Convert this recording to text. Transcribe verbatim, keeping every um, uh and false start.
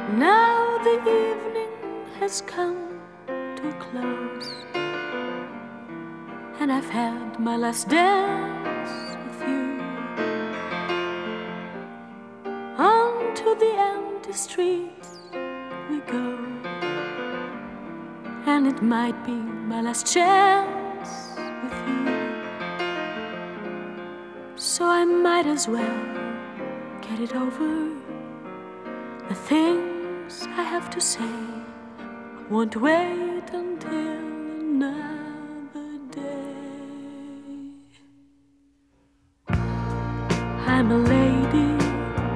Now the evening has come to a close, and I've had my last dance with you. On to the empty streets we go, and it might be my last chance with you. So I might as well get it over. The things I have to say won't wait